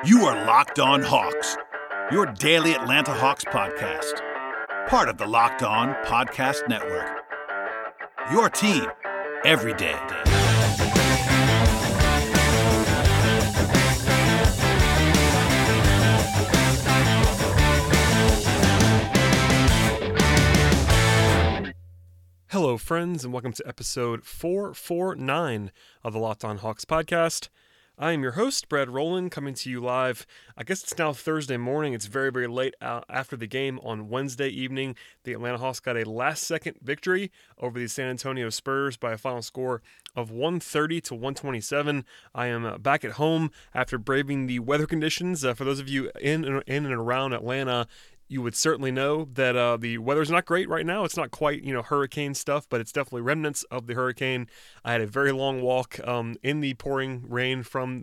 You are Locked On Hawks, your daily Atlanta Hawks podcast. Part of the Locked On Podcast Network. Your team every day. Hello, friends, and welcome to episode 449 of the Locked On Hawks podcast. I am your host, Brad Rowland, coming to you live. I guess it's now Thursday morning. It's very, very late after the game on Wednesday evening. The Atlanta Hawks got a last-second victory over the San Antonio Spurs by a final score of 130-127. I am back at home after braving the weather conditions. For those of you in and around Atlanta, you would certainly know that the weather's not great right now. It's not quite, hurricane stuff, but it's definitely remnants of the hurricane. I had a very long walk in the pouring rain from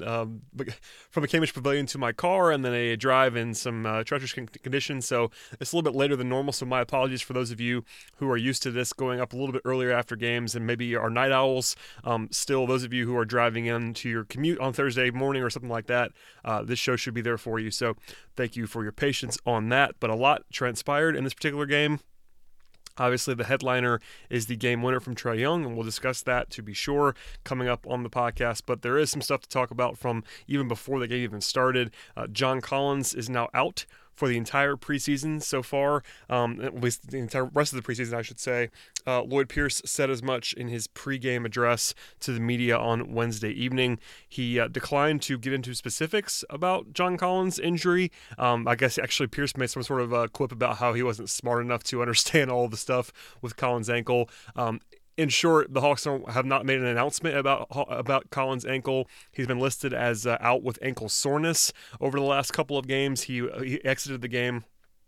the Cambridge Pavilion to my car, and then a drive in some treacherous conditions. So it's a little bit later than normal, so my apologies for those of you who are used to this going up a little bit earlier after games and maybe are night owls. Still, those of you who are driving into your commute on Thursday morning or something like that, this show should be there for you. So thank you for your patience on that. But a lot transpired in this particular game. Obviously, the headliner is the game winner from Trae Young, and we'll discuss that, to be sure, coming up on the podcast. But there is some stuff to talk about from even before the game even started. John Collins is now out for the entire preseason so far, at least the entire rest of the preseason, I should say. Lloyd Pierce said as much in his pregame address to the media on Wednesday evening. He declined to get into specifics about John Collins' injury. I guess actually Pierce made some sort of a quip about how he wasn't smart enough to understand all the stuff with Collins' ankle. In short, the Hawks have not made an announcement about Collins' ankle. He's been listed as out with ankle soreness over the last couple of games. He exited the game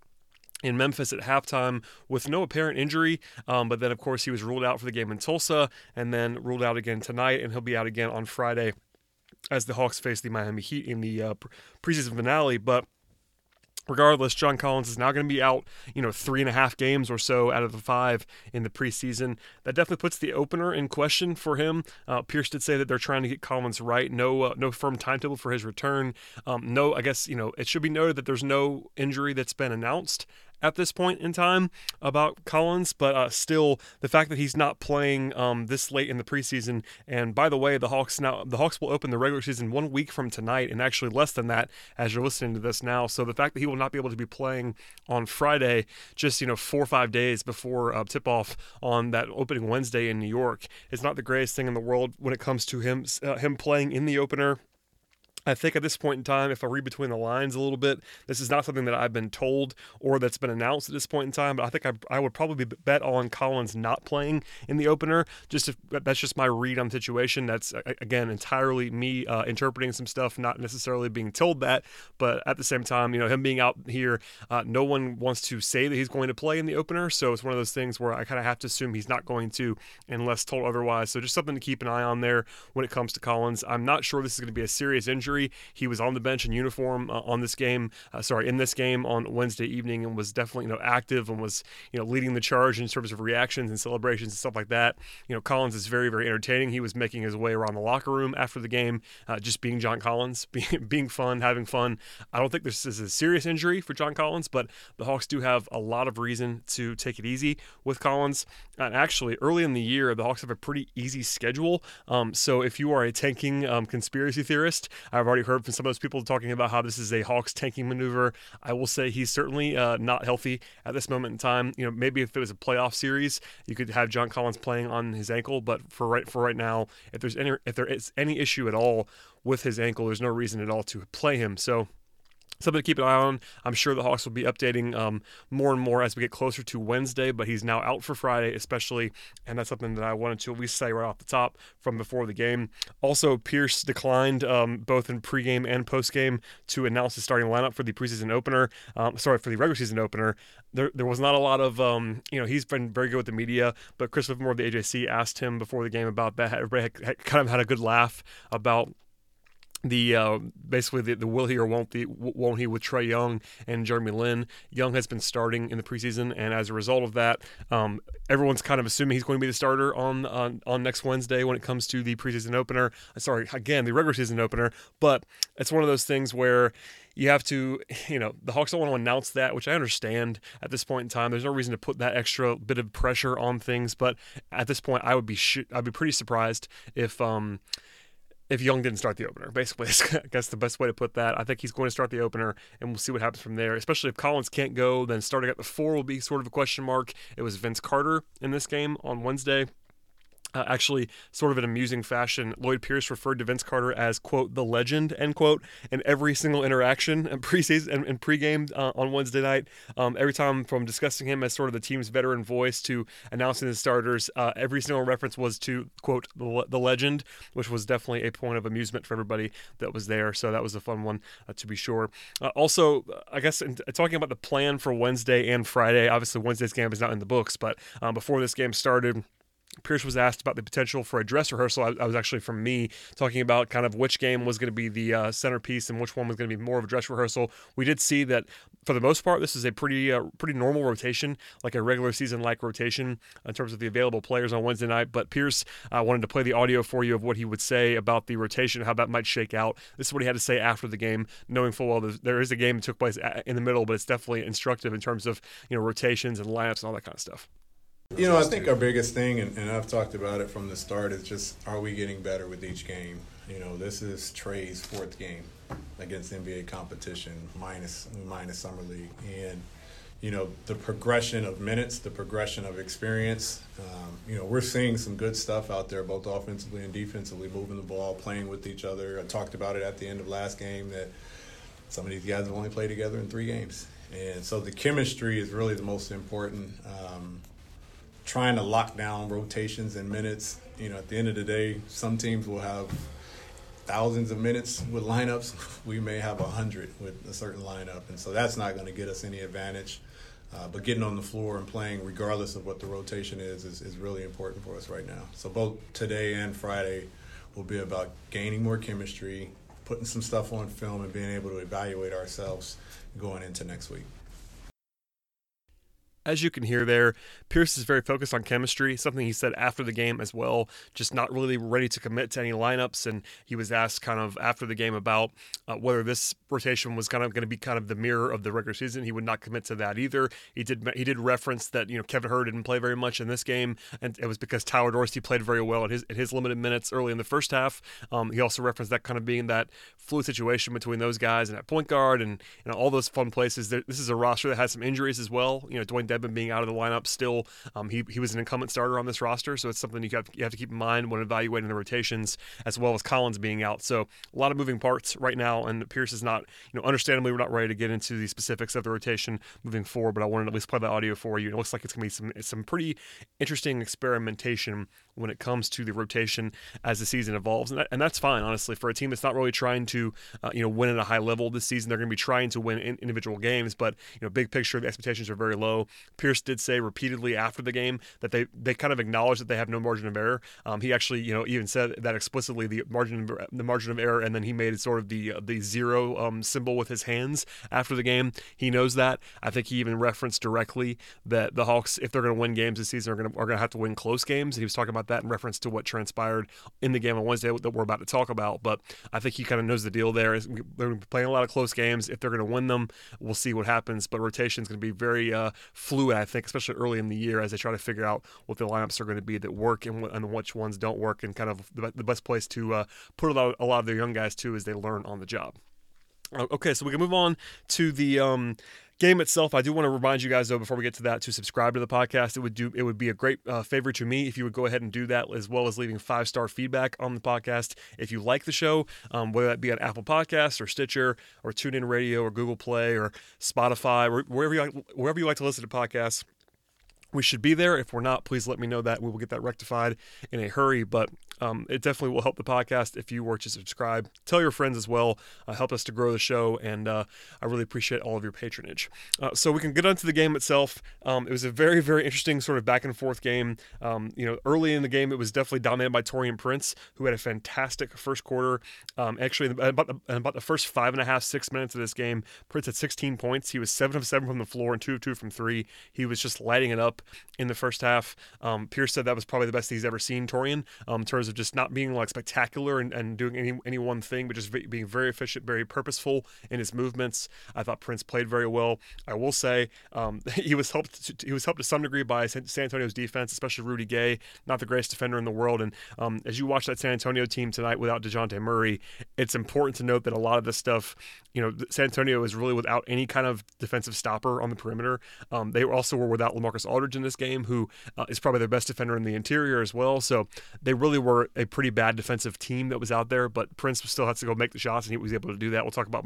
in Memphis at halftime with no apparent injury, but then, of course, he was ruled out for the game in Tulsa and then ruled out again tonight, and he'll be out again on Friday as the Hawks face the Miami Heat in the preseason finale. But regardless, John Collins is now going to be out, 3.5 games or so out of the 5 in the preseason. That definitely puts the opener in question for him. Pierce did say that they're trying to get Collins right. No firm timetable for his return. I guess, it should be noted that there's no injury that's been announced at this point in time about Collins, but still, the fact that he's not playing this late in the preseason, and by the way, the Hawks will open the regular season 1 week from tonight, and actually less than that as you're listening to this now. So the fact that he will not be able to be playing on Friday, just 4 or 5 days before tip-off on that opening Wednesday in New York, is not the greatest thing in the world when it comes to him playing in the opener. I think at this point in time, if I read between the lines a little bit, this is not something that I've been told or that's been announced at this point in time, but I think I would probably bet on Collins not playing in the opener. That's just my read on the situation. That's, again, entirely me interpreting some stuff, not necessarily being told that, but at the same time, him being out here, no one wants to say that he's going to play in the opener, so it's one of those things where I kind of have to assume he's not going to unless told otherwise. So just something to keep an eye on there when it comes to Collins. I'm not sure this is going to be a serious injury. He was on the bench in uniform in this game on Wednesday evening, and was definitely active and was leading the charge in terms of reactions and celebrations and stuff like that. Collins is very, very entertaining. He was making his way around the locker room after the game, just being John Collins, being fun, having fun. I don't think this is a serious injury for John Collins, but the Hawks do have a lot of reason to take it easy with Collins. And actually, early in the year, the Hawks have a pretty easy schedule. So if you are a tanking conspiracy theorist, I've already heard from some of those people talking about how this is a Hawks tanking maneuver. I will say he's certainly not healthy at this moment in time. Maybe if it was a playoff series, you could have John Collins playing on his ankle. But for right now, if there is any issue at all with his ankle, there's no reason at all to play him. So something to keep an eye on. I'm sure the Hawks will be updating more and more as we get closer to Wednesday, but he's now out for Friday especially, and that's something that I wanted to at least say right off the top from before the game. Also, Pierce declined both in pregame and postgame to announce the starting lineup for the preseason opener. For the regular season opener. There was not a lot of, he's been very good with the media, but Chris Livermore of the AJC asked him before the game about that. Everybody had kind of had a good laugh about basically the will he or won't he with Trae Young and Jeremy Lin. Young has been starting in the preseason, and as a result of that, everyone's kind of assuming he's going to be the starter on next Wednesday when it comes to the preseason opener. Sorry, again, the regular season opener. But it's one of those things where you have to, the Hawks don't want to announce that, which I understand at this point in time. There's no reason to put that extra bit of pressure on things, but at this point, I'd be pretty surprised if Young didn't start the opener. Basically, I guess the best way to put that. I think he's going to start the opener, and we'll see what happens from there. Especially if Collins can't go, then starting at the 4 will be sort of a question mark. It was Vince Carter in this game on Wednesday. Actually, sort of an amusing fashion, Lloyd Pierce referred to Vince Carter as, quote, the legend, end quote, in every single interaction in preseason and pregame on Wednesday night. Every time from discussing him as sort of the team's veteran voice to announcing the starters, every single reference was to, quote, the legend, which was definitely a point of amusement for everybody that was there. So that was a fun one, to be sure. Also, I guess in talking about the plan for Wednesday and Friday, obviously Wednesday's game is not in the books, but before this game started, Pierce was asked about the potential for a dress rehearsal. I was actually from me talking about kind of which game was going to be the centerpiece and which one was going to be more of a dress rehearsal. We did see that for the most part, this is a pretty normal rotation, like a regular season-like rotation in terms of the available players on Wednesday night. But Pierce wanted to play the audio for you of what he would say about the rotation, how that might shake out. This is what he had to say after the game, knowing full well there is a game that took place in the middle, but it's definitely instructive in terms of rotations and lineups and all that kind of stuff. I think our biggest thing, and I've talked about it from the start, is just are we getting better with each game? This is Trae's 4th game against NBA competition, minus Summer League. And, the progression of minutes, the progression of experience, we're seeing some good stuff out there, both offensively and defensively, moving the ball, playing with each other. I talked about it at the end of last game that some of these guys have only played together in 3 games. And so the chemistry is really the most important. Trying to lock down rotations and minutes. At the end of the day, some teams will have thousands of minutes with lineups. We may have 100 with a certain lineup, and so that's not going to get us any advantage. But getting on the floor and playing regardless of what the rotation is really important for us right now. So both today and Friday will be about gaining more chemistry, putting some stuff on film, and being able to evaluate ourselves going into next week. As you can hear there, Pierce is very focused on chemistry, something he said after the game as well, just not really ready to commit to any lineups. And he was asked kind of after the game about whether this rotation was kind of going to be kind of the mirror of the regular season. He would not commit to that either. He did reference that Kevin Huerter didn't play very much in this game, and it was because Tyler Dorsey played very well in his limited minutes early in the first half. He also referenced that kind of being that fluid situation between those guys and at point guard and all those fun places. This is a roster that has some injuries as well. Dwayne Dedmon being out of the lineup still. He was an incumbent starter on this roster, so it's something you have to keep in mind when evaluating the rotations, as well as Collins being out. So a lot of moving parts right now, and Pierce is not, understandably, we're not ready to get into the specifics of the rotation moving forward, but I wanted to at least play the audio for you. It looks like it's going to be some pretty interesting experimentation when it comes to the rotation as the season evolves, and that's fine, honestly, for a team that's not really trying to win at a high level this season. They're going to be trying to win individual games, but big picture, the expectations are very low. Pierce did say repeatedly after the game that they kind of acknowledge that they have no margin of error. He actually even said that explicitly, the margin of error, and then he made sort of the zero symbol with his hands after the game. He knows that. I think he even referenced directly that the Hawks, if they're going to win games this season, are going to have to win close games. And he was talking about that in reference to what transpired in the game on Wednesday that we're about to talk about. But I think he kind of knows the deal there. They're playing a lot of close games. If they're going to win them, we'll see what happens. But rotation is going to be very fluid, I think, especially early in the year as they try to figure out what the lineups are going to be that work and which ones don't work. And kind of the best place to put a lot of their young guys to is they learn on the job. Okay, so we can move on to the game itself. I do want to remind you guys, though, before we get to that, to subscribe to the podcast. It would be a great favor to me if you would go ahead and do that, as well as leaving 5-star feedback on the podcast. If you like the show, whether that be on Apple Podcasts or Stitcher or TuneIn Radio or Google Play or Spotify, or wherever you like to listen to podcasts, we should be there. If we're not, please let me know that. We will get that rectified in a hurry, but it definitely will help the podcast if you were to subscribe. Tell your friends as well. Help us to grow the show, and I really appreciate all of your patronage. So we can get onto the game itself. It was a very, very interesting sort of back and forth game. Early in the game, it was definitely dominated by Taurean Prince, who had a fantastic first quarter. Actually, about the first 5.5, 6 minutes of this game, Prince had 16 points. He was 7 of 7 from the floor and 2 of 2 from 3. He was just lighting it up in the first half. Pierce said that was probably the best he's ever seen Taurean, in terms of just not being like spectacular and doing any one thing, but just being very efficient, very purposeful in his movements. I thought Prince played very well. I will say he was helped to some degree by San Antonio's defense, especially Rudy Gay, not the greatest defender in the world. And as you watch that San Antonio team tonight without DeJounte Murray, it's important to note that a lot of this stuff, San Antonio is really without any kind of defensive stopper on the perimeter. They also were without LaMarcus Aldridge in this game, who is probably their best defender in the interior as well. So they really were a pretty bad defensive team that was out there, but Prince still has to go make the shots, and he was able to do that. We'll talk about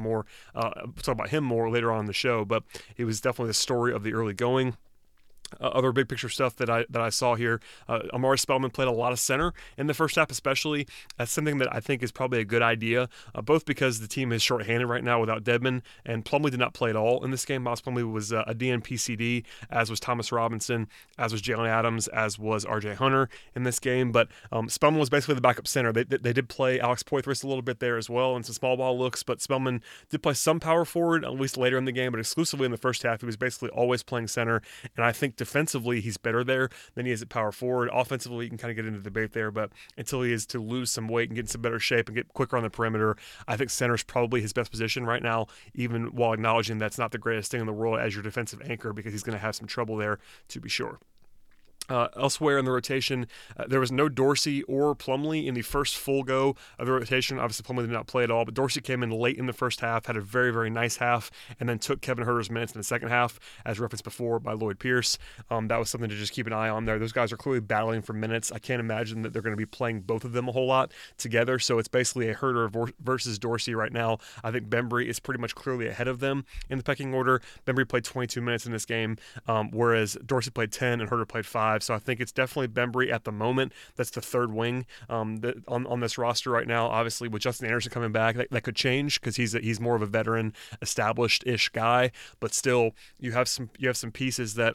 him more later on in the show, but it was definitely the story of the early going. Other big picture stuff that I saw here, Amari Spellman played a lot of center in the first half especially. That's something that I think is probably a good idea, both because the team is shorthanded right now without Dedmon, and Plumlee did not play at all in this game. Miles Plumlee was a DNP-CD, as was Thomas Robinson, as was Jalen Adams, as was RJ Hunter in this game, but Spellman was basically the backup center. They did play Alex Poythress a little bit there as well and some small ball looks, but Spellman did play some power forward, at least later in the game, but exclusively in the first half. He was basically always playing center, and I think defensively he's better there than he is at power forward. Offensively, you can kind of get into the debate there, but until he is to lose some weight and get in some better shape and get quicker on the perimeter, I think center is probably his best position right now, even while acknowledging that's not the greatest thing in the world as your defensive anchor, because he's going to have some trouble there, to be sure. Elsewhere in the rotation, there was no Dorsey or Plumlee in the first full go of the rotation. Obviously, Plumlee did not play at all, but Dorsey came in late in the first half, had a very, very nice half, and then took Kevin Huerter's minutes in the second half, as referenced before by Lloyd Pierce. That was something to just keep an eye on there. Those guys are clearly battling for minutes. I can't imagine that they're going to be playing both of them a whole lot together, so it's basically a Huerter versus Dorsey right now. I think Bembry is pretty much clearly ahead of them in the pecking order. Bembry played 22 minutes in this game, whereas Dorsey played 10 and Huerter played 5. So I think it's definitely Bembry at the moment. That's the third wing on this roster right now. Obviously, with Justin Anderson coming back, that could change because he's more of a veteran, established-ish guy. But still, you have some pieces that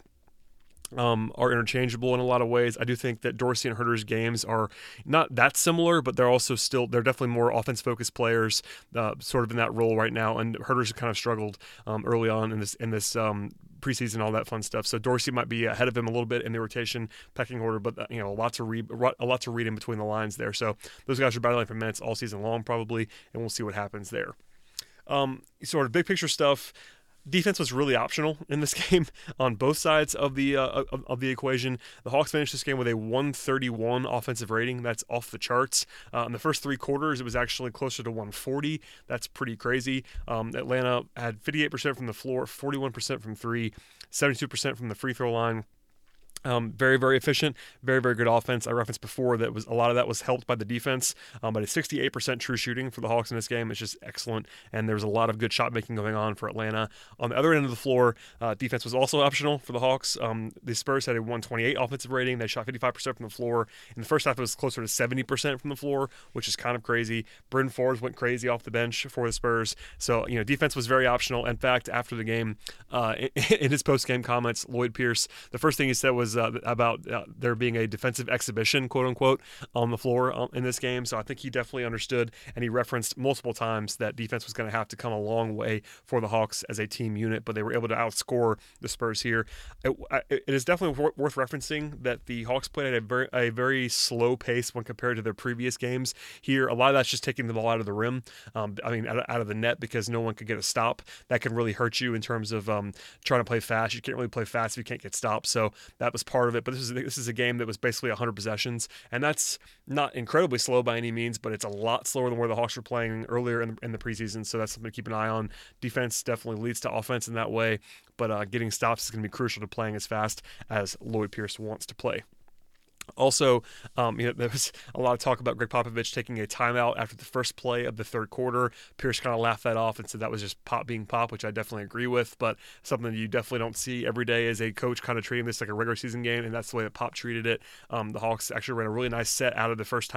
are interchangeable in a lot of ways. I do think that Dorsey and Huerter's games are not that similar, but they're definitely more offense-focused players, sort of in that role right now. And Huerter's kind of struggled early on in this preseason, all that fun stuff. So Dorsey might be ahead of him a little bit in the rotation pecking order, but a lot to read in between the lines there. So those guys are battling for minutes all season long probably, and we'll see what happens there. Sort of big picture stuff. Defense was really optional in this game on both sides of the equation. The Hawks finished this game with a 131 offensive rating. That's off the charts. In the first three quarters, it was actually closer to 140. That's pretty crazy. Atlanta had 58% from the floor, 41% from three, 72% from the free throw line. Very, very efficient, very, very good offense. I referenced before that a lot of that was helped by the defense, but a 68% true shooting for the Hawks in this game is just excellent, and there was a lot of good shot making going on for Atlanta. On the other end of the floor, defense was also optional for the Hawks. The Spurs had a 128 offensive rating. They shot 55% from the floor. In the first half, it was closer to 70% from the floor, which is kind of crazy. Bryn Forbes went crazy off the bench for the Spurs. So, defense was very optional. In fact, after the game, in his post-game comments, Lloyd Pierce, the first thing he said was about there being a defensive exhibition, quote unquote, on the floor in this game. So I think he definitely understood, and he referenced multiple times that defense was going to have to come a long way for the Hawks as a team unit, but they were able to outscore the Spurs here. It is definitely worth referencing that the Hawks played at a very slow pace when compared to their previous games. Here, a lot of that's just taking the ball out of the rim, out of the net, because no one could get a stop. That can really hurt you in terms of trying to play fast. You can't really play fast if you can't get stopped. So that was part of it. But this is a game that was basically 100 possessions, and that's not incredibly slow by any means, but it's a lot slower than where the Hawks were playing earlier in the preseason. So that's something to keep an eye on. Defense definitely leads to offense in that way, but getting stops is going to be crucial to playing as fast as Lloyd Pierce wants to play. Also, there was a lot of talk about Greg Popovich taking a timeout after the first play of the third quarter. Pierce kind of laughed that off and said that was just Pop being Pop, which I definitely agree with, but something you definitely don't see every day as a coach kind of treating this like a regular season game, and that's the way that Pop treated it. The Hawks actually ran a really nice set out of the first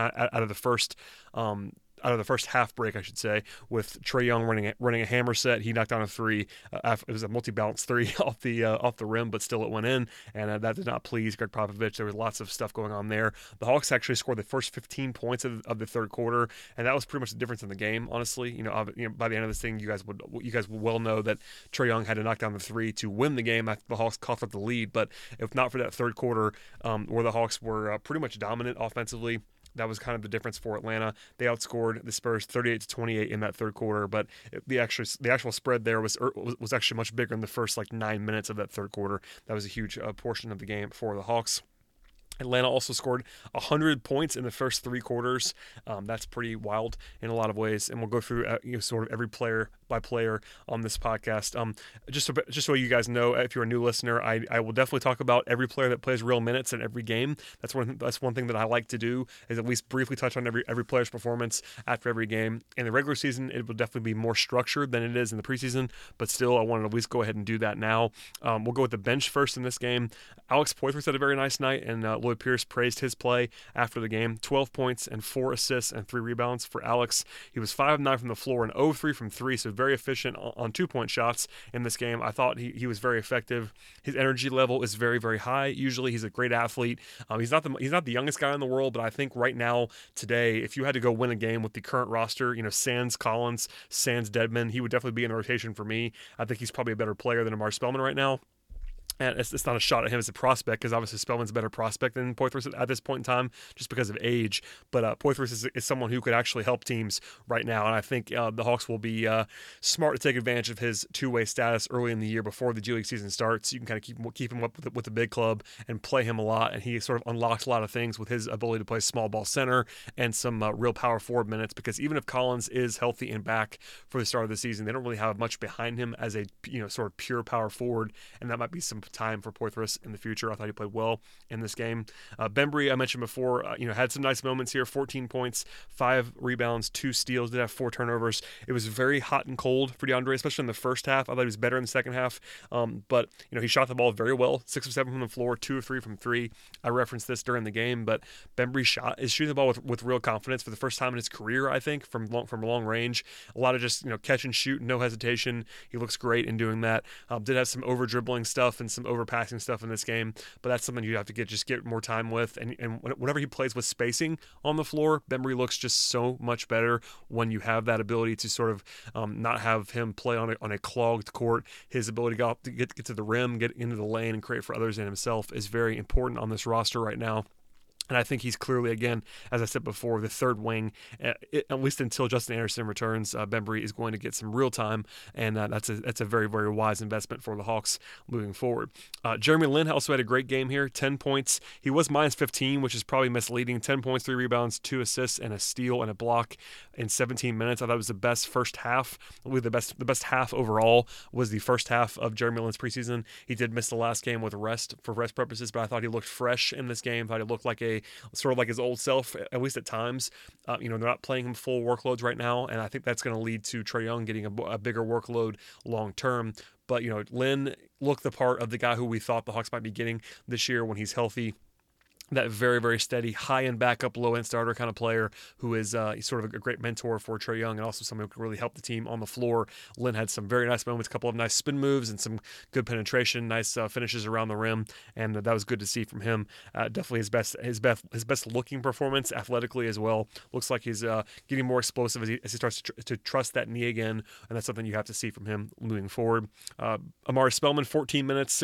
half break, I should say, with Trae Young running a hammer set. He knocked down a three. It was a multi-bounce three off the rim, but still it went in, and that did not please Greg Popovich. There was lots of stuff going on there. The Hawks actually scored the first 15 points of the third quarter, and that was pretty much the difference in the game. Honestly, by the end of this thing, you guys will well know that Trae Young had to knock down the three to win the game after the Hawks coughed up the lead. But if not for that third quarter, where the Hawks were pretty much dominant offensively, that was kind of the difference for Atlanta. They outscored the Spurs 38-28 in that third quarter, but the actual spread there was actually much bigger in the first 9 minutes of that third quarter. That was a huge portion of the game for the Hawks. Atlanta also scored 100 points in the first three quarters. That's pretty wild in a lot of ways, and we'll go through sort of every player by player on this podcast. Just so you guys know, if you're a new listener, I will definitely talk about every player that plays real minutes in every game. That's one thing that I like to do, is at least briefly touch on every player's performance after every game. In the regular season, it will definitely be more structured than it is in the preseason, but still, I wanted to at least go ahead and do that now. We'll go with the bench first in this game. Alex Poythress had a very nice night, and Lloyd Pierce praised his play after the game. 12 points and 4 assists and 3 rebounds for Alex. He was 5-9 from the floor and 0-3 from 3, so very efficient on 2-point shots in this game. I thought he was very effective. His energy level is very, very high. Usually he's a great athlete. He's not the youngest guy in the world, but I think right now, today, if you had to go win a game with the current roster, sans Collins, sans Dedmon, he would definitely be in the rotation for me. I think he's probably a better player than Amar Spellman right now. And it's not a shot at him as a prospect, because obviously Spellman's a better prospect than Poythress at this point in time, just because of age. But Poythress is someone who could actually help teams right now, and I think the Hawks will be smart to take advantage of his two-way status early in the year before the G League season starts. You can kind of keep him up with the big club and play him a lot, and he sort of unlocks a lot of things with his ability to play small ball center and some real power forward minutes, because even if Collins is healthy and back for the start of the season, they don't really have much behind him as a sort of pure power forward, and that might be some time for Poythress in the future. I thought he played well in this game. Bembry, I mentioned before, had some nice moments here. 14 points, 5 rebounds, 2 steals, did have 4 turnovers. It was very hot and cold for DeAndre, especially in the first half. I thought he was better in the second half, but he shot the ball very well. 6 of 7 from the floor, 2 of 3 from 3. I referenced this during the game, but Bembry is shooting the ball with real confidence for the first time in his career, I think, from long range. A lot of just catch and shoot, no hesitation. He looks great in doing that. Did have some over dribbling stuff and some over passing stuff in this game, but that's something you have to get more time with. And whenever he plays with spacing on the floor, Bembry looks just so much better when you have that ability to sort of not have him play on a clogged court. His ability to get to the rim, get into the lane, and create for others and himself is very important on this roster right now. And I think he's clearly, again, as I said before, the third wing, at least until Justin Anderson returns. Bembry is going to get some real time, and that's a very, very wise investment for the Hawks moving forward. Jeremy Lin also had a great game here, 10 points. He was minus 15, which is probably misleading. 10 points, 3 rebounds, 2 assists, and a steal and a block in 17 minutes. I thought it was the best first half. The best half overall was the first half of Jeremy Lin's preseason. He did miss the last game with rest purposes, but I thought he looked fresh in this game. I thought he looked like sort of like his old self, at least at times. They're not playing him full workloads right now, and I think that's going to lead to Trae Young getting a bigger workload long term. But Lin looked the part of the guy who we thought the Hawks might be getting this year when he's healthy. That very, very steady, high-end backup, low-end starter kind of player who is sort of a great mentor for Trae Young, and also someone who can really help the team on the floor. Lin had some very nice moments, a couple of nice spin moves and some good penetration, nice finishes around the rim, and that was good to see from him. Definitely his best looking performance athletically as well. Looks like he's getting more explosive as he starts to trust that knee again, and that's something you have to see from him moving forward. Amari Spellman, 14 minutes,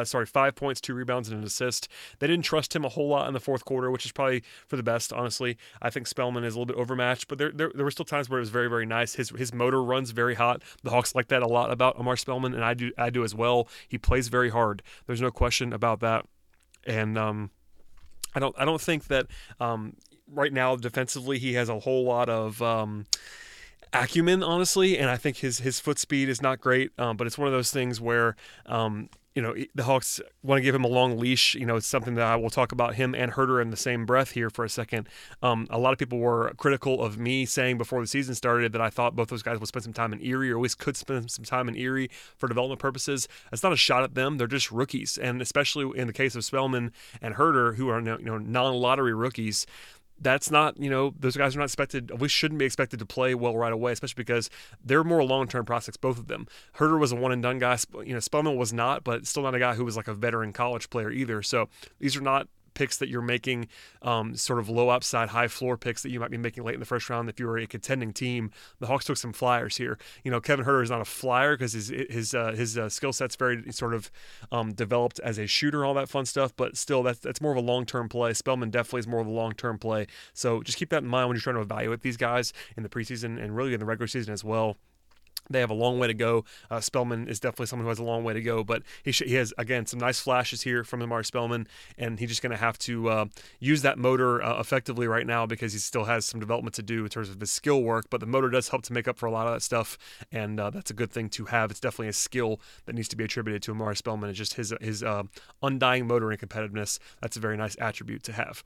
5 points, 2 rebounds, and an assist. They didn't trust him a whole lot in the fourth quarter, which is probably for the best, honestly. I think Spellman is a little bit overmatched, but there were still times where it was very, very nice. His motor runs very hot. The Hawks like that a lot about Amar Spellman, and I do as well. He plays very hard. There's no question about that. And I don't think that right now defensively he has a whole lot of acumen, honestly, and I think his foot speed is not great, but it's one of those things where the Hawks want to give him a long leash. It's something that I will talk about him and Huerter in the same breath here for a second. A lot of people were critical of me saying before the season started that I thought both those guys would spend some time in Erie, or at least could spend some time in Erie for development purposes. That's not a shot at them. They're just rookies. And especially in the case of Spellman and Huerter, who are non-lottery rookies, that's not, those guys are not expected, at least shouldn't be expected to play well right away, especially because they're more long-term prospects, both of them. Huerter was a one-and-done guy. Spellman was not, but still not a guy who was like a veteran college player either. So these are not picks that you're making, sort of low upside, high floor picks that you might be making late in the first round if you were a contending team. The Hawks took some flyers here. Kevin Huerter is not a flyer because his skill set's very sort of developed as a shooter, all that fun stuff. But still, that's more of a long-term play. Spellman definitely is more of a long-term play. So just keep that in mind when you're trying to evaluate these guys in the preseason and really in the regular season as well. They have a long way to go. Spellman is definitely someone who has a long way to go, but he has, again, some nice flashes here from Omari Spellman, and he's just going to have to use that motor effectively right now because he still has some development to do in terms of his skill work, but the motor does help to make up for a lot of that stuff, and that's a good thing to have. It's definitely a skill that needs to be attributed to Omari Spellman. It's just his undying motor and competitiveness. That's a very nice attribute to have.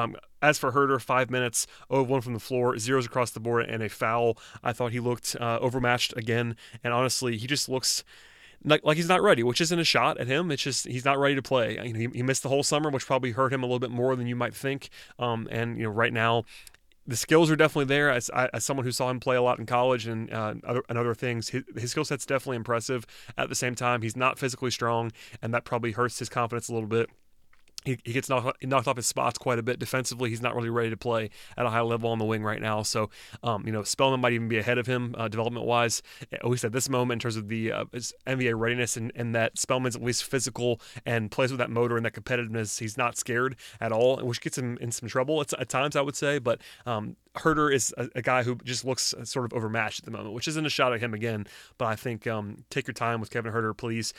As for Huerter, 5 minutes, 0 of 1 from the floor, zeros across the board, and a foul. I thought he looked overmatched again, and honestly, he just looks like he's not ready, which isn't a shot at him. It's just he's not ready to play. He missed the whole summer, which probably hurt him a little bit more than you might think. And right now, the skills are definitely there. As someone who saw him play a lot in college and other things, his skill set's definitely impressive. At the same time, he's not physically strong, and that probably hurts his confidence a little bit. He gets knocked off his spots quite a bit defensively. He's not really ready to play at a high level on the wing right now. So, Spellman might even be ahead of him development-wise, at least at this moment in terms of the his NBA readiness, and that Spellman's at least physical and plays with that motor and that competitiveness. He's not scared at all, which gets him in some trouble at times, I would say. But Huerter is a guy who just looks sort of overmatched at the moment, which isn't a shot at him again. But I think take your time with Kevin Huerter, please.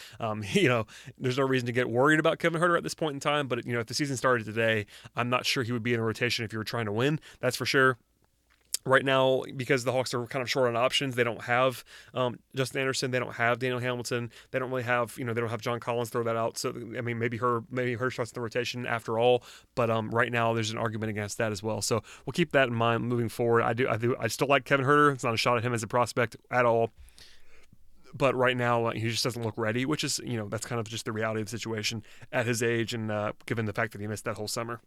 There's no reason to get worried about Kevin Huerter at this point in time. But if the season started today, I'm not sure he would be in a rotation if you were trying to win. That's for sure. Right now, because the Hawks are kind of short on options, they don't have Justin Anderson, they don't have Daniel Hamilton, they don't really have, they don't have John Collins, throw that out. So, maybe her starts the rotation after all, but right now there's an argument against that as well. So we'll keep that in mind moving forward. I still like Kevin Huerter. It's not a shot at him as a prospect at all. But right now, he just doesn't look ready, which is, that's kind of just the reality of the situation at his age and given the fact that he missed that whole summer.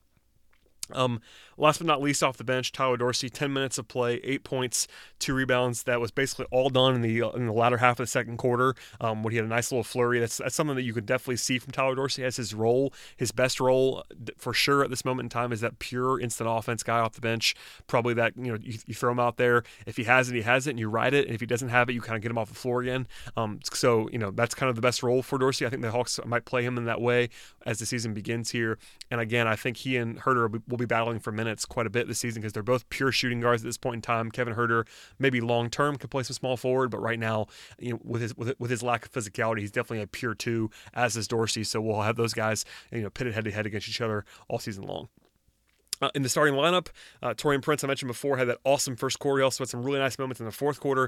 Last but not least, off the bench, Tyler Dorsey, 10 minutes of play, 8 points, 2 rebounds. That was basically all done in the latter half of the second quarter. When he had a nice little flurry. That's something that you could definitely see from Tyler Dorsey as his role. His best role for sure at this moment in time is that pure instant offense guy off the bench. Probably that you throw him out there. If he has it, he has it, and you ride it. And if he doesn't have it, you kind of get him off the floor again. So that's kind of the best role for Dorsey. I think the Hawks might play him in that way as the season begins here. And again, I think he and Huerter will be battling for minutes quite a bit this season because they're both pure shooting guards at this point in time. Kevin Huerter maybe long term could play some small forward, but right now, with his lack of physicality, he's definitely a pure 2, as is Dorsey. So we'll have those guys pitted head to head against each other all season long. In the starting lineup, Taurean Prince, I mentioned before, had that awesome first quarter. He also had some really nice moments in the fourth quarter.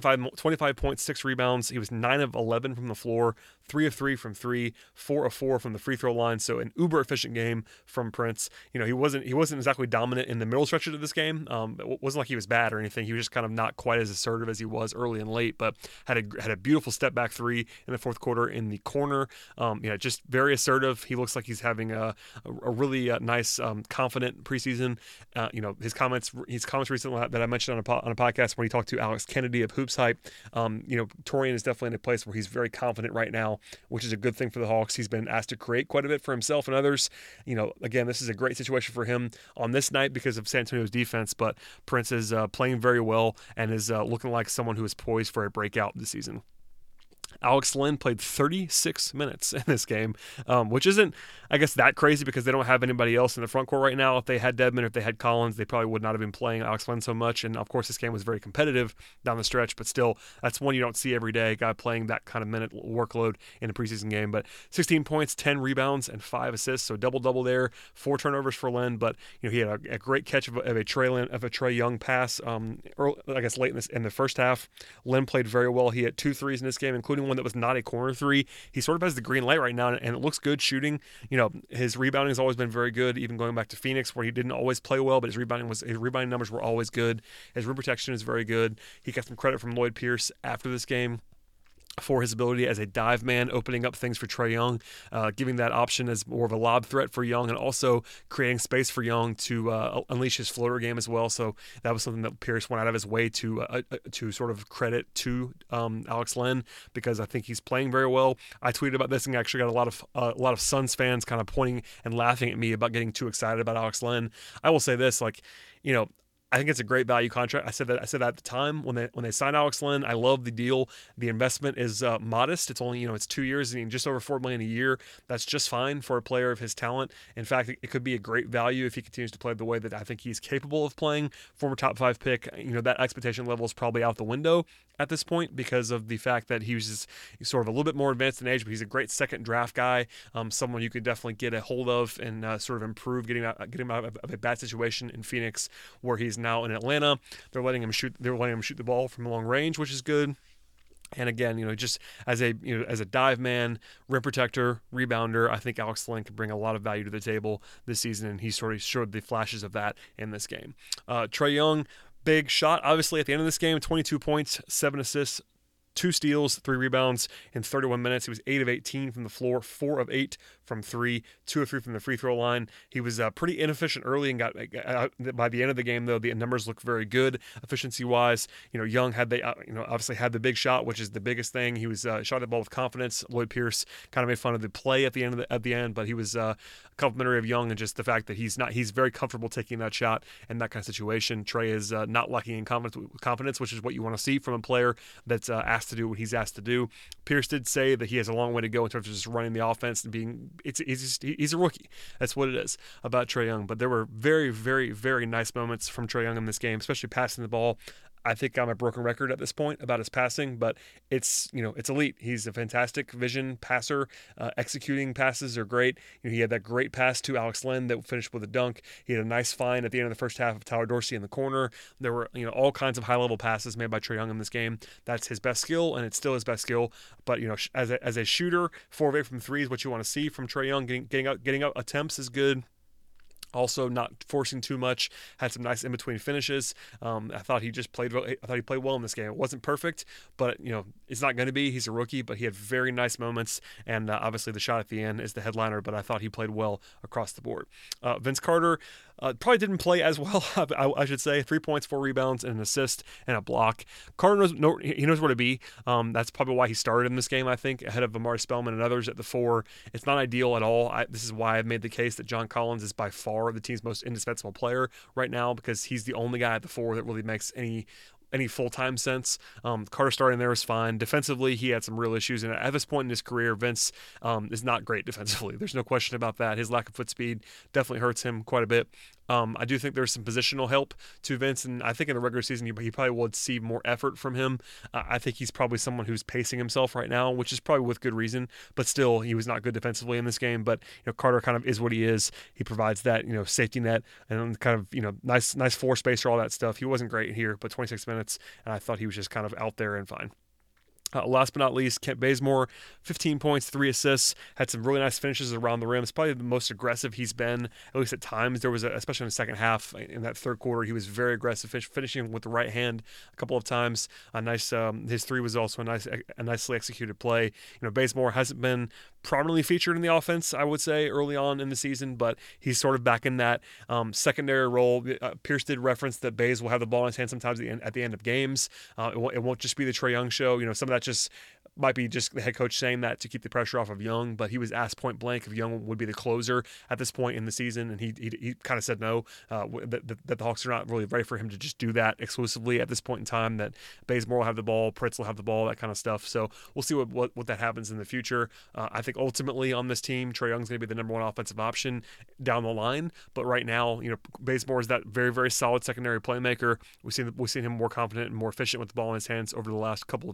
25 points, 6 rebounds. He was 9 of 11 from the floor, 3 of 3 from 3, 4 of 4 from the free throw line. So an uber efficient game from Prince. He wasn't exactly dominant in the middle stretches of this game. It wasn't like he was bad or anything. He was just kind of not quite as assertive as he was early and late, but had a beautiful step back 3 in the fourth quarter in the corner. Just very assertive. He looks like he's having a really nice, confident preseason. His comments recently that I mentioned on a podcast when he talked to Alex Kennedy of Hoops Hype. Taurean is definitely in a place where he's very confident right now, which is a good thing for the Hawks. He's been asked to create quite a bit for himself and others. Again, this is a great situation for him on this night because of San Antonio's defense, but Prince is playing very well and is looking like someone who is poised for a breakout this season. Alex Len played 36 minutes in this game, which isn't, I guess, that crazy because they don't have anybody else in the front court right now. If they had Dedmon, if they had Collins, they probably would not have been playing Alex Len so much. And, of course, this game was very competitive down the stretch, but still, that's one you don't see every day, a guy playing that kind of minute workload in a preseason game. But 16 points, 10 rebounds, and 5 assists, so double-double there, 4 turnovers for Len. But he had a great catch of a Trae Young pass, late in the first half. Len played very well. He had 2 threes in this game, including including one that was not a corner three. He sort of has the green light right now, and it looks good shooting. His rebounding has always been very good, even going back to Phoenix, where he didn't always play well, but his rebounding numbers were always good. His rim protection is very good. He got some credit from Lloyd Pierce after this game for his ability as a dive man, opening up things for Trae Young, giving that option as more of a lob threat for Young, and also creating space for Young to unleash his floater game as well. So that was something that Pierce went out of his way to sort of credit to Alex Len, because I think he's playing very well. I tweeted about this and actually got a lot of Suns fans kind of pointing and laughing at me about getting too excited about Alex Len. I will say this, I think it's a great value contract. I said that at the time when they signed Alex Len. I love the deal. The investment is modest. It's only it's 2 years and just over $4 million a year. That's just fine for a player of his talent. In fact, it could be a great value if he continues to play the way that I think he's capable of playing. Former top 5 pick. That expectation level is probably out the window at this point because of the fact that he's sort of a little bit more advanced in age, but he's a great second draft guy. Someone you could definitely get a hold of and sort of improve, get him out of a bad situation in Phoenix where he's now in Atlanta. They're letting him shoot the ball from long range, which is good. And again, just as a dive man, rim protector, rebounder, I think Alex Len could bring a lot of value to the table this season, and he sort of showed the flashes of that in this game. Trae Young, big shot, obviously at the end of this game, 22 points, 7 assists, 2 steals, 3 rebounds in 31 minutes. He was 8 of 18 from the floor, 4 of 8 from 3, 2 of 3 from the free throw line. He was pretty inefficient early and got by the end of the game, though, the numbers look very good efficiency-wise. Young had obviously had the big shot, which is the biggest thing. He was shot the ball with confidence. Lloyd Pierce kind of made fun of the play at the end, but he was complimentary of Young and just the fact that he's very comfortable taking that shot in that kind of situation. Trae is not lacking in confidence, which is what you want to see from a player that's asked to do what he's asked to do. Pierce did say that he has a long way to go in terms of just running the offense and being. He's a rookie. That's what it is about Trae Young. But there were very, very, very nice moments from Trae Young in this game, especially passing the ball. I think I'm a broken record at this point about his passing, but it's elite. He's a fantastic vision passer. Executing passes are great. He had that great pass to Alex Len that finished with a dunk. He had a nice find at the end of the first half of Tyler Dorsey in the corner. There were all kinds of high-level passes made by Trae Young in this game. That's his best skill, and it's still his best skill. But as a shooter, 4 of 8 from 3 is what you want to see from Trae Young. Getting out attempts is good. Also, not forcing too much. Had some nice in-between finishes. I thought he played well in this game. It wasn't perfect, but it's not going to be. He's a rookie, but he had very nice moments. And obviously, the shot at the end is the headliner. But I thought he played well across the board. Vince Carter probably didn't play as well. I should say 3 points, 4 rebounds, and an assist and a block. Carter knows where to be. That's probably why he started in this game. I think ahead of Amari Spellman and others at the 4. It's not ideal at all. This is why I've made the case that John Collins is by far the team's most indispensable player right now, because he's the only guy at the 4 that really makes any full-time sense. Carter starting there was fine. Defensively, he had some real issues, and at this point in his career, Vince is not great defensively. There's no question about that. His lack of foot speed definitely hurts him quite a bit. I do think there's some positional help to Vince, and I think in the regular season he probably would see more effort from him. I think he's probably someone who's pacing himself right now, which is probably with good reason, but still he was not good defensively in this game. But Carter kind of is what he is. He provides that safety net and kind of nice floor spacer, all that stuff. He wasn't great here, but 26 minutes, and I thought he was just kind of out there and fine. Last but not least, Kent Bazemore, 15 points, 3 assists, had some really nice finishes around the rim. It's probably the most aggressive he's been, at least at times. There was, especially in the second half, in that third quarter, he was very aggressive, finishing with the right hand a couple of times. His 3 was also a nicely executed play. Bazemore hasn't been prominently featured in the offense, I would say, early on in the season, but he's sort of back in that secondary role. Pierce did reference that Baze will have the ball in his hand sometimes at the end of games. It won't just be the Trae Young show. Some of that just might be just the head coach saying that to keep the pressure off of Young, but he was asked point blank if Young would be the closer at this point in the season, and he kind of said no, that the Hawks are not really ready for him to just do that exclusively at this point in time, that Bazemore will have the ball, Pritz will have the ball, that kind of stuff. So we'll see what that happens in the future. I think ultimately on this team, Trae Young's going to be the number 1 offensive option down the line, but right now, Bazemore is that very, very solid secondary playmaker. We've seen him more confident and more efficient with the ball in his hands over the last couple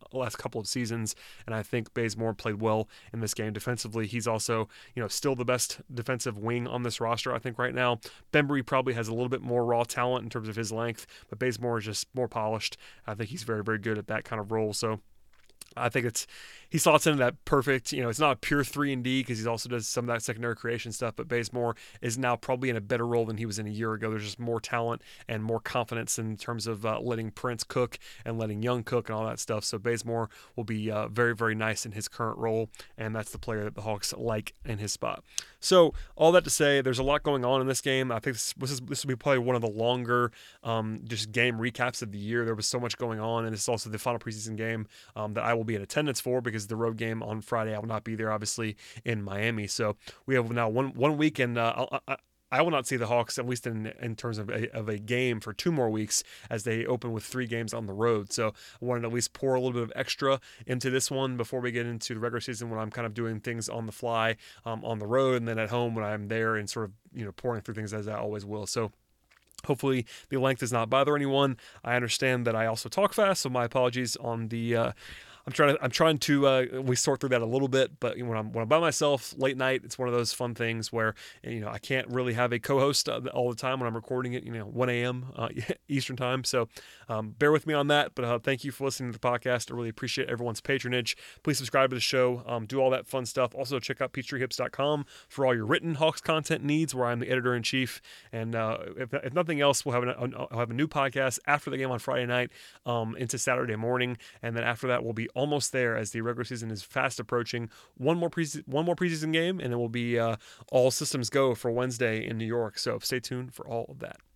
of seasons. And I think Bazemore played well in this game defensively. He's also, still the best defensive wing on this roster, I think, right now. Bembry probably has a little bit more raw talent in terms of his length, but Bazemore is just more polished. I think he's very, very good at that kind of role. So I think he slots into that perfect, it's not a pure 3-and-D because he also does some of that secondary creation stuff, but Bazemore is now probably in a better role than he was in a year ago. There's just more talent and more confidence in terms of letting Prince cook and letting Young cook and all that stuff. So Bazemore will be very, very nice in his current role, and that's the player that the Hawks like in his spot. So all that to say, there's a lot going on in this game. I think this will be probably one of the longer just game recaps of the year. There was so much going on, and it's also the final preseason game that I will be in attendance for, because the road game on Friday I will not be there, obviously, in Miami. So we have now one week, and I will not see the Hawks, at least in terms of a game, for 2 more weeks as they open with 3 games on the road. So I wanted to at least pour a little bit of extra into this one before we get into the regular season, when I'm kind of doing things on the fly on the road, and then at home when I'm there and sort of pouring through things as I always will. So hopefully the length does not bother anyone. I understand that I also talk fast, so my apologies on the I'm trying to we sort through that a little bit, but when I'm by myself late night, it's one of those fun things where I can't really have a co-host all the time when I'm recording it 1 a.m. Eastern time. So bear with me on that. But thank you for listening to the podcast. I really appreciate everyone's patronage. Please subscribe to the show. Do all that fun stuff. Also check out PeachtreeHips.com for all your written Hawks content needs, where I'm the editor in chief. And if nothing else, we'll have a new podcast after the game on Friday night into Saturday morning, and then after that we'll be almost there, as the regular season is fast approaching. One more preseason game, and then we'll be all systems go for Wednesday in New York. So stay tuned for all of that.